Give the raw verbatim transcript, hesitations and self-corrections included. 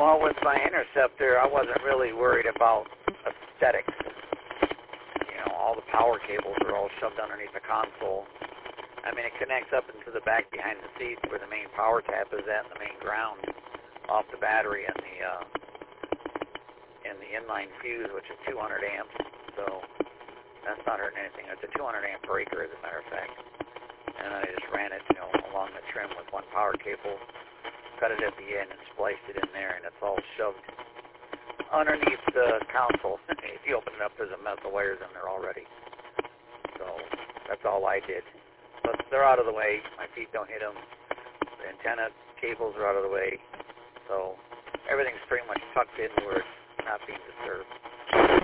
Well, with my Interceptor, I wasn't really worried about aesthetics. You know, all the power cables are all shoved underneath the console. I mean, it connects up into the back behind the seats where the main power tap is at, and the main ground off the battery and the uh, and the inline fuse, which is two hundred amps. So that's not hurting anything. It's a two hundred amp breaker, as a matter of fact. And I just ran it, you know, along the trim with one power cable, cut it at the end, and spliced it in there, and it's all shoved underneath the console. If you open it up, there's a mess of wires in there already. So that's all I did. But they're out of the way. My feet don't hit them. The antenna cables are out of the way. So everything's pretty much tucked in where it's not being disturbed.